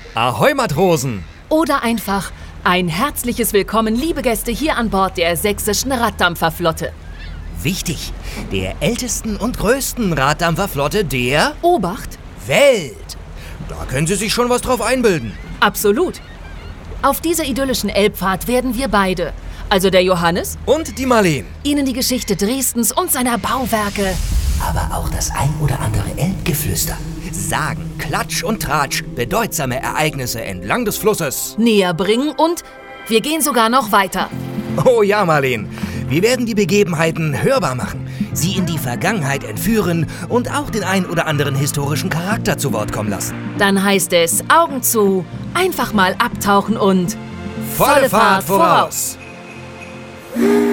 Ahoi, Matrosen! Oder einfach ein herzliches Willkommen, liebe Gäste, hier an Bord der sächsischen Raddampferflotte. Wichtig, der ältesten und größten Raddampferflotte der Obacht! Welt. Da können Sie sich schon was drauf einbilden. Absolut. Auf dieser idyllischen Elbfahrt werden wir beide, also der Johannes Und die Marleen. Ihnen die Geschichte Dresdens und seiner Bauwerke, Aber auch das ein oder andere Elbgeflüster. Sagen, Klatsch und Tratsch, bedeutsame Ereignisse entlang des Flusses. näher bringen und wir gehen sogar noch weiter. Oh ja, Marleen. Wir werden die Begebenheiten hörbar machen, sie in die Vergangenheit entführen und auch den ein oder anderen historischen Charakter zu Wort kommen lassen. Dann heißt es Augen zu, einfach mal abtauchen und Volle Fahrt voraus!